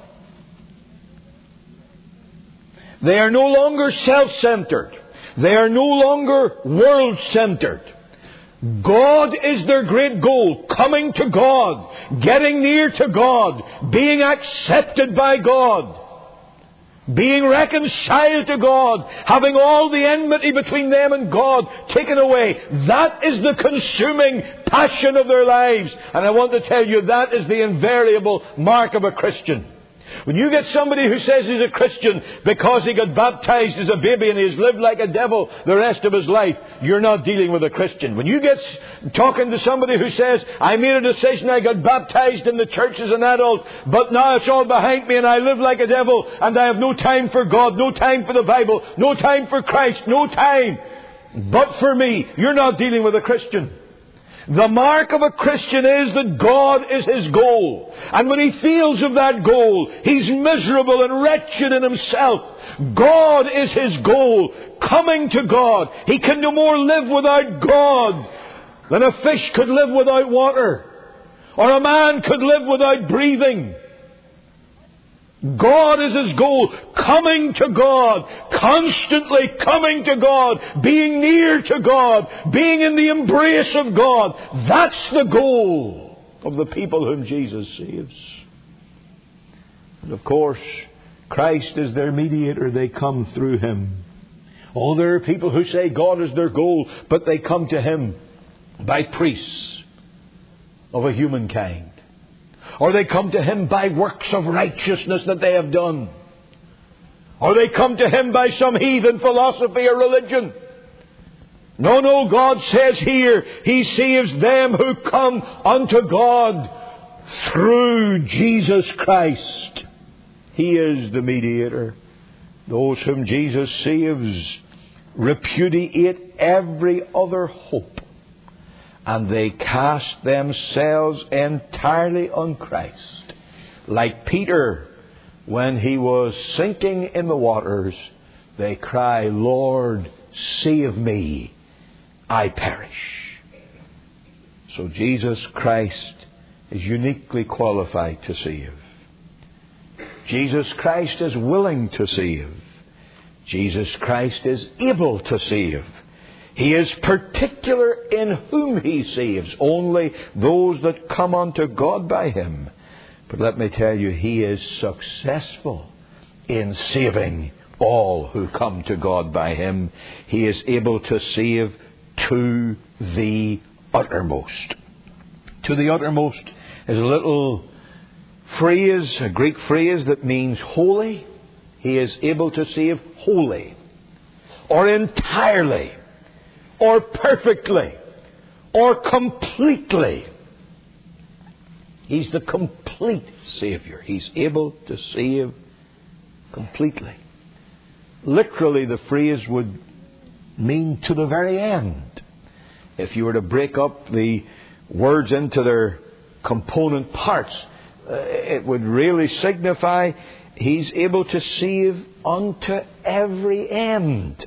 They are no longer self-centered. They are no longer world-centered. God is their great goal. Coming to God. Getting near to God. Being accepted by God. Being reconciled to God. Having all the enmity between them and God taken away. That is the consuming passion of their lives. And I want to tell you, that is the invariable mark of a Christian. When you get somebody who says he's a Christian because he got baptized as a baby and he's lived like a devil the rest of his life, you're not dealing with a Christian. When you get talking to somebody who says, "I made a decision, I got baptized in the church as an adult, but now it's all behind me and I live like a devil and I have no time for God, no time for the Bible, no time for Christ, no time but for me," you're not dealing with a Christian. The mark of a Christian is that God is his goal. And when he feels of that goal, he's miserable and wretched in himself. God is his goal. Coming to God. He can no more live without God than a fish could live without water. Or a man could live without breathing. God is his goal. Coming to God. Constantly coming to God. Being near to God. Being in the embrace of God. That's the goal of the people whom Jesus saves. And of course, Christ is their mediator. They come through Him. Oh, there are people who say God is their goal, but they come to Him by priests of a human kind. Or they come to Him by works of righteousness that they have done. Or they come to Him by some heathen philosophy or religion. No, no, God says here, He saves them who come unto God through Jesus Christ. He is the mediator. Those whom Jesus saves repudiate every other hope, and they cast themselves entirely on Christ. Like Peter, when he was sinking in the waters, they cry, "Lord, save me, I perish." So Jesus Christ is uniquely qualified to save. Jesus Christ is willing to save. Jesus Christ is able to save. He is particular in whom He saves, only those that come unto God by Him. But let me tell you, He is successful in saving all who come to God by Him. He is able to save to the uttermost. To the uttermost is a little phrase, a Greek phrase that means wholly. He is able to save wholly, or entirely, or perfectly, or completely. He's the complete Savior. He's able to save completely. Literally, the phrase would mean to the very end. If you were to break up the words into their component parts, uh, it would really signify He's able to save unto every end.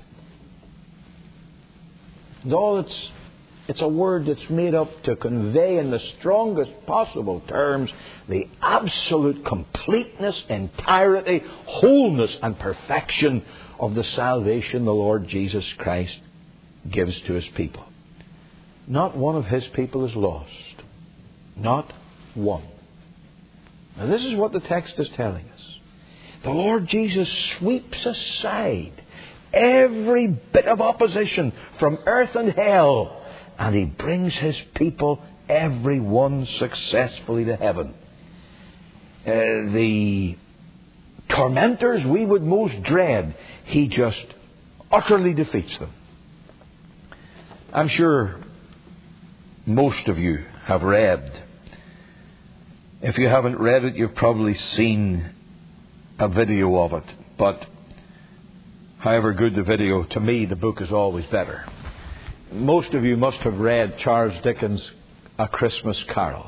Though it's, it's a word that's made up to convey in the strongest possible terms the absolute completeness, entirety, wholeness and perfection of the salvation the Lord Jesus Christ gives to His people. Not one of His people is lost. Not one. Now this is what the text is telling us. The Lord Jesus sweeps aside every bit of opposition from earth and hell, and He brings His people, every one, successfully to heaven. Uh, the tormentors we would most dread, He just utterly defeats them. I'm sure most of you have read. If you haven't read it, you've probably seen a video of it. But however good the video, to me the book is always better. Most of you must have read Charles Dickens' A Christmas Carol.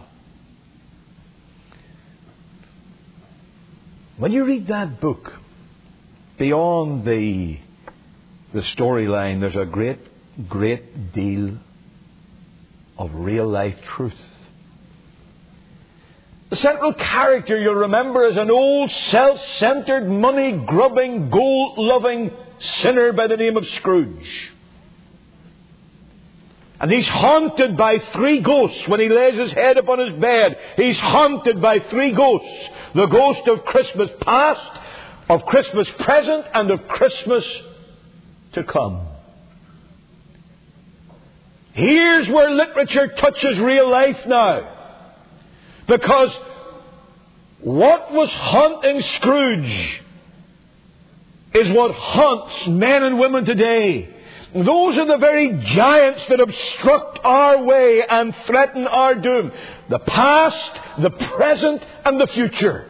When you read that book, beyond the the storyline, there's a great, great deal of real life truth. The central character, you'll remember, is an old, self-centered, money-grubbing, gold-loving sinner by the name of Scrooge. And he's haunted by three ghosts when he lays his head upon his bed. He's haunted by three ghosts. The ghost of Christmas past, of Christmas present, and of Christmas to come. Here's where literature touches real life now. Because what was haunting Scrooge is what haunts men and women today. Those are the very giants that obstruct our way and threaten our doom. The past, the present, and the future.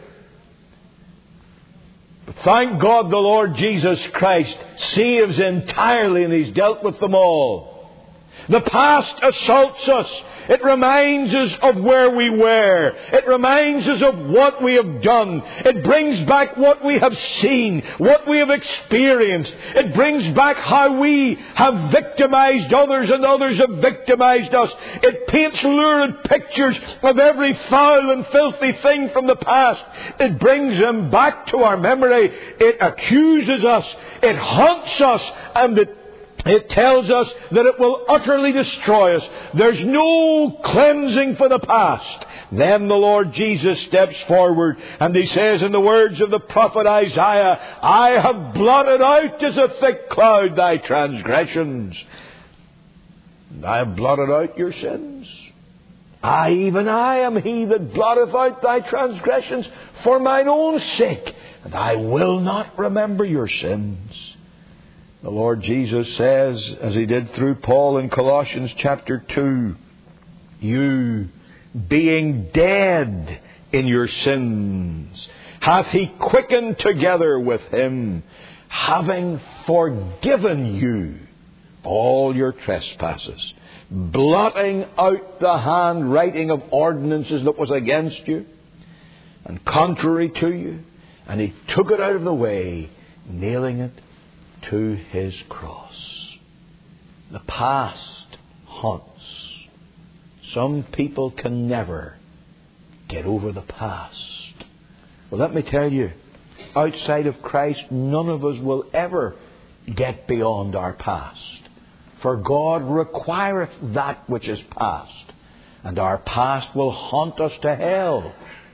But thank God the Lord Jesus Christ saves entirely, and He's dealt with them all. The past assaults us. It reminds us of where we were. It reminds us of what we have done. It brings back what we have seen, what we have experienced. It brings back how we have victimized others and others have victimized us. It paints lurid pictures of every foul and filthy thing from the past. It brings them back to our memory. It accuses us. It haunts us, and it It tells us that it will utterly destroy us. There's no cleansing for the past. Then the Lord Jesus steps forward and He says in the words of the prophet Isaiah, I have blotted out as a thick cloud thy transgressions. And I have blotted out your sins. I, even I, am He that blotteth out thy transgressions for mine own sake. And I will not remember your sins. The Lord Jesus says, as He did through Paul in Colossians chapter two, you, being dead in your sins, hath He quickened together with Him, having forgiven you all your trespasses, blotting out the handwriting of ordinances that was against you and contrary to you, and He took it out of the way, nailing it to His cross. The past haunts. Some people can never get over the past. Well, let me tell you, outside of Christ, none of us will ever get beyond our past. For God requireth that which is past, and our past will haunt us to hell.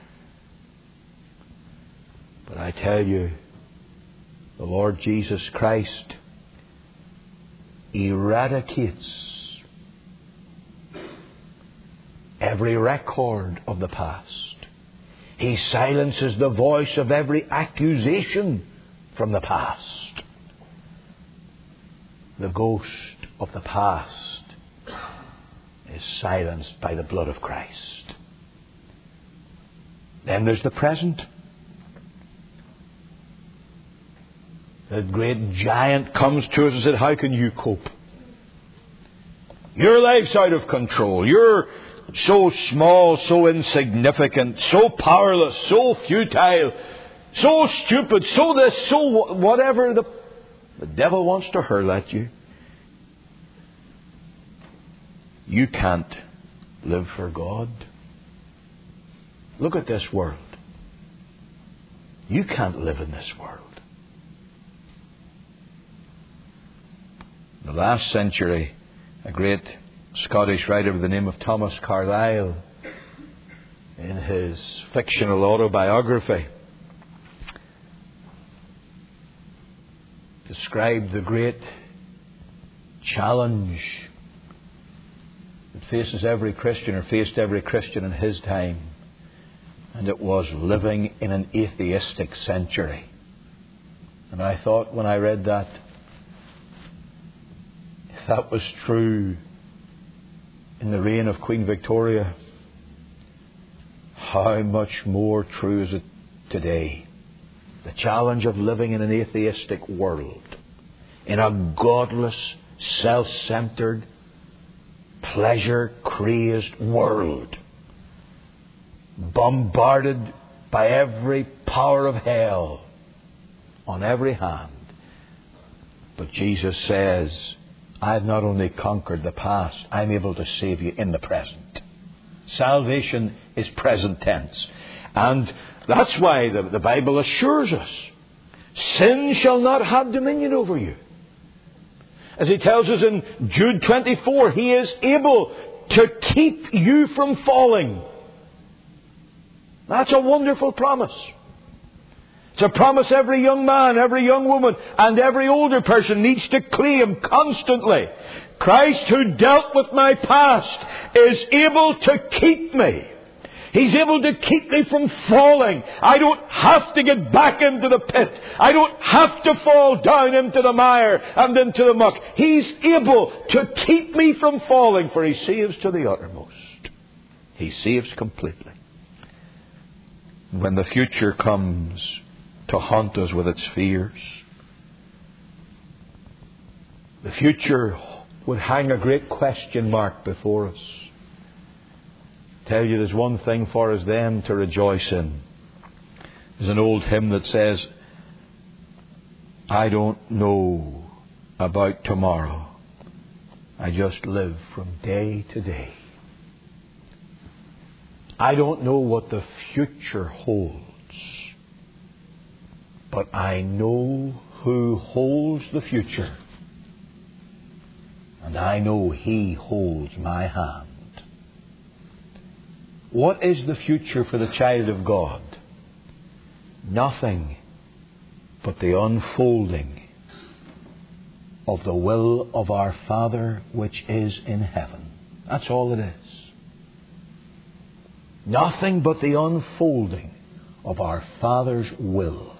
But I tell you, the Lord Jesus Christ eradicates every record of the past. He silences the voice of every accusation from the past. The ghost of the past is silenced by the blood of Christ. Then there's the present. The great giant comes to us and said, how can you cope? Your life's out of control. You're so small, so insignificant, so powerless, so futile, so stupid, so this, so whatever the, the devil wants to hurl at you. You can't live for God. Look at this world. You can't live in this world. In the last century, a great Scottish writer by the name of Thomas Carlyle, in his fictional autobiography, described the great challenge that faces every Christian, or faced every Christian in his time, and it was living in an atheistic century. And I thought when I read that, if that was true in the reign of Queen Victoria, how much more true is it today? The challenge of living in an atheistic world, in a godless, self-centered, pleasure-crazed world, bombarded by every power of hell on every hand. But Jesus says, I've not only conquered the past, I'm able to save you in the present. Salvation is present tense. And that's why the, the Bible assures us, sin shall not have dominion over you. As He tells us in Jude twenty-four, He is able to keep you from falling. That's a wonderful promise. It's a promise every young man, every young woman, and every older person needs to claim constantly. Christ, who dealt with my past, is able to keep me. He's able to keep me from falling. I don't have to get back into the pit. I don't have to fall down into the mire and into the muck. He's able to keep me from falling, for He saves to the uttermost. He saves completely. When the future comes to haunt us with its fears, the future would hang a great question mark before us. I tell you, there's one thing for us then to rejoice in. There's an old hymn that says, I don't know about tomorrow. I just live from day to day. I don't know what the future holds, but I know who holds the future. And I know He holds my hand. What is the future for the child of God? Nothing but the unfolding of the will of our Father which is in heaven. That's all it is. Nothing but the unfolding of our Father's will.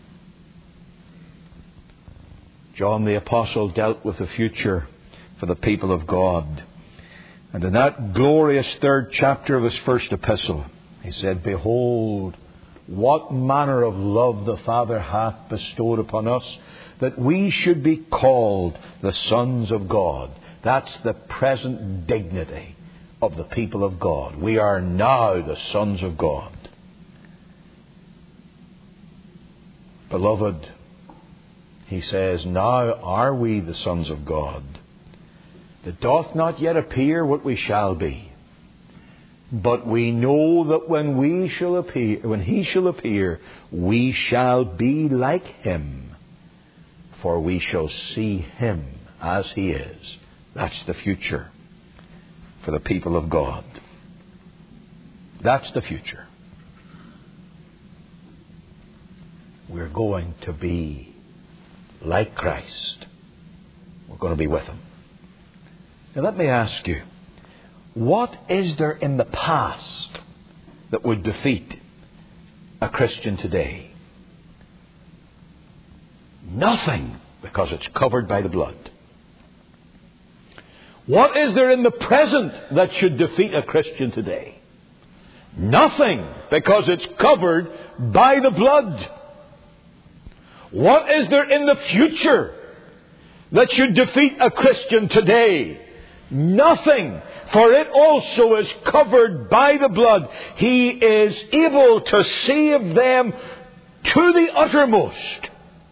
John the Apostle dealt with the future for the people of God. And in that glorious third chapter of his first epistle, he said, Behold, what manner of love the Father hath bestowed upon us, that we should be called the sons of God. That's the present dignity of the people of God. We are now the sons of God. Beloved, he says, now are we the sons of God. It doth not yet appear what we shall be. But we know that when we shall appear, when he shall appear, we shall be like him, for we shall see him as he is. That's the future for the people of God. That's the future. We're going to be like Christ. We're going to be with him. Now let me ask you, what is there in the past that would defeat a Christian today? Nothing, because it's covered by the blood. What is there in the present that should defeat a Christian today? Nothing, because it's covered by the blood. What is there in the future that should defeat a Christian today? Nothing, for it also is covered by the blood. He is able to save them to the uttermost,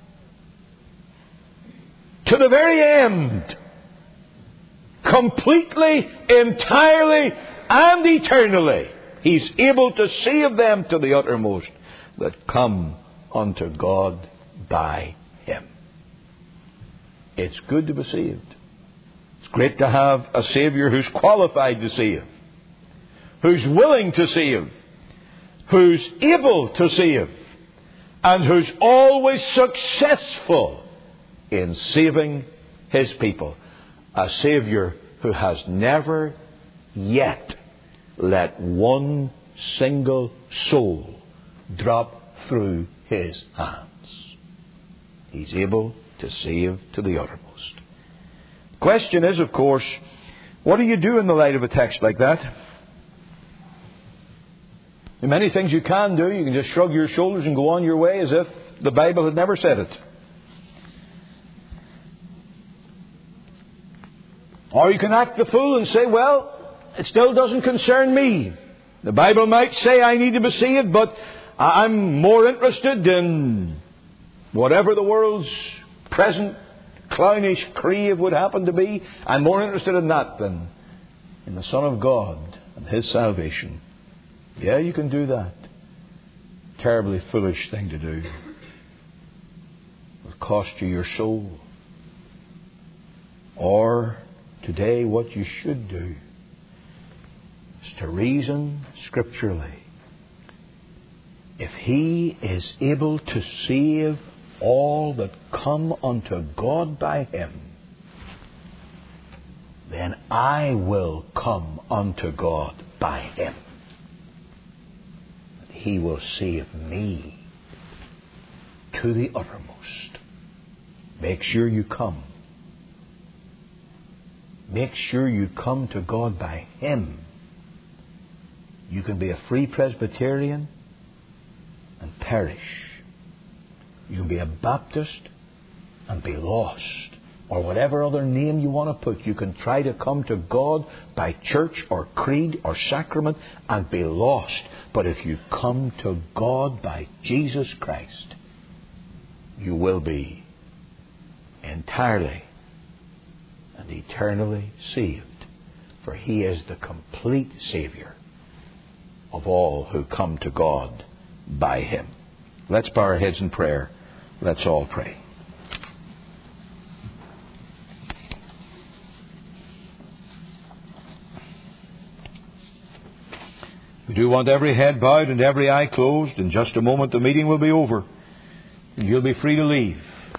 to the very end, completely, entirely, and eternally. He's able to save them to the uttermost that come unto God by him. It's good to be saved. It's great to have a Saviour who's qualified to save, who's willing to save, who's able to save, and who's always successful in saving his people. A Saviour who has never yet let one single soul drop through his hands. He's able to save to the uttermost. The question is, of course, what do you do in the light of a text like that? There are many things you can do. You can just shrug your shoulders and go on your way as if the Bible had never said it. Or you can act the fool and say, well, it still doesn't concern me. The Bible might say I need to be saved, but I'm more interested in whatever the world's present clownish crave would happen to be. I'm more interested in that than in the Son of God and his salvation. Yeah, you can do that. Terribly foolish thing to do. It will cost you your soul. Or today, what you should do is to reason scripturally. If he is able to save all that come unto God by him, then I will come unto God by him. He will save me to the uttermost. Make sure you come. Make sure you come to God by him. You can be a free Presbyterian and perish. You can be a Baptist and be lost. Or whatever other name you want to put. You can try to come to God by church or creed or sacrament and be lost. But if you come to God by Jesus Christ, you will be entirely and eternally saved. For he is the complete Saviour of all who come to God by him. Let's bow our heads in prayer. Let's all pray. We do want every head bowed and every eye closed. In just a moment the meeting will be over and you'll be free to leave.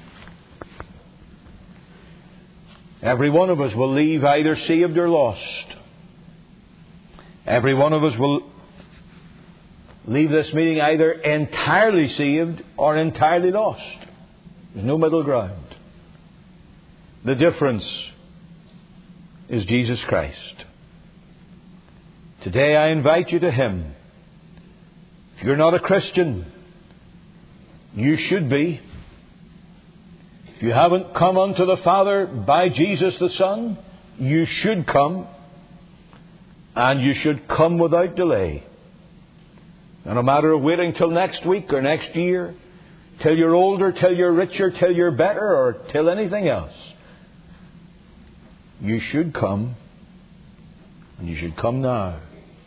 Every one of us will leave either saved or lost. Every one of us will leave this meeting either entirely saved or entirely lost. There's no middle ground. The difference is Jesus Christ. Today I invite you to him If you're not a Christian, you should be. If you haven't come unto the Father by Jesus the Son, you should come. And you should come without delay. Not a matter of waiting till next week or next year, till you're older, till you're richer, till you're better, or till anything else. You should come. And you should come now.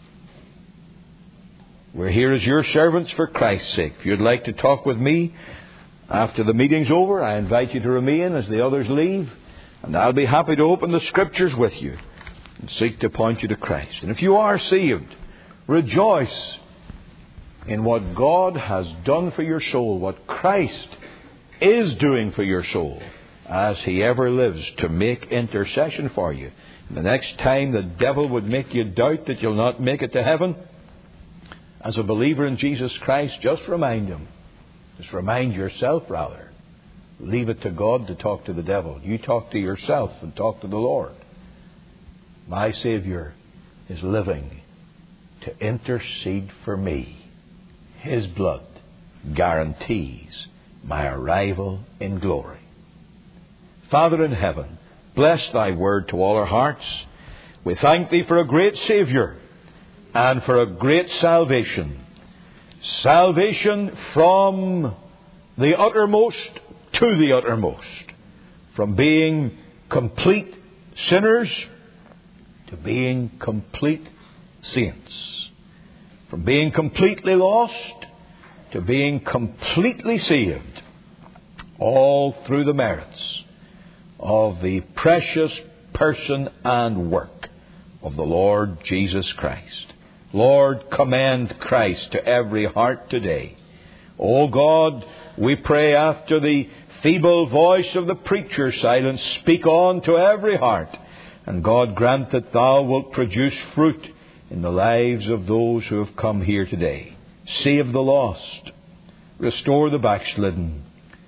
We're here as your servants for Christ's sake. If you'd like to talk with me after the meeting's over, I invite you to remain as the others leave. And I'll be happy to open the Scriptures with you and seek to point you to Christ. And if you are saved, rejoice in what God has done for your soul, what Christ is doing for your soul, as He ever lives to make intercession for you. And the next time the devil would make you doubt that you'll not make it to heaven, as a believer in Jesus Christ, just remind him. Just remind yourself, rather. Leave it to God to talk to the devil. You talk to yourself and talk to the Lord. My Savior is living to intercede for me. His blood guarantees my arrival in glory. Father in heaven, bless Thy word to all our hearts. We thank Thee for a great Savior and for a great salvation. Salvation from the uttermost to the uttermost. From being complete sinners to being complete saints. From being completely lost to being completely saved. All through the merits of the precious person and work of the Lord Jesus Christ. Lord, commend Christ to every heart today. O God, we pray after the feeble voice of the preacher silence, speak on to every heart. And God, grant that Thou wilt produce fruit in the lives of those who have come here today. Save the lost. Restore the backslidden.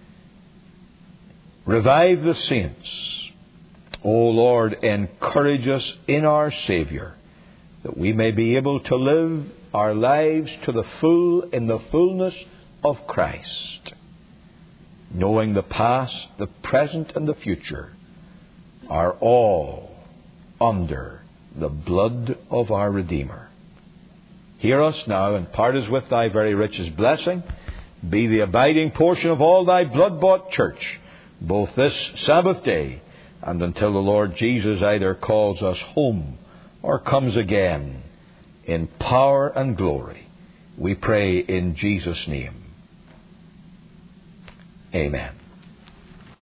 Revive the saints. O Lord, encourage us in our Saviour, that we may be able to live our lives to the full in the fullness of Christ, knowing the past, the present, and the future are all under the blood of our Redeemer. Hear us now, and part us with Thy very richest blessing. Be the abiding portion of all Thy blood-bought church, both this Sabbath day and until the Lord Jesus either calls us home or comes again in power and glory. We pray in Jesus' name. Amen.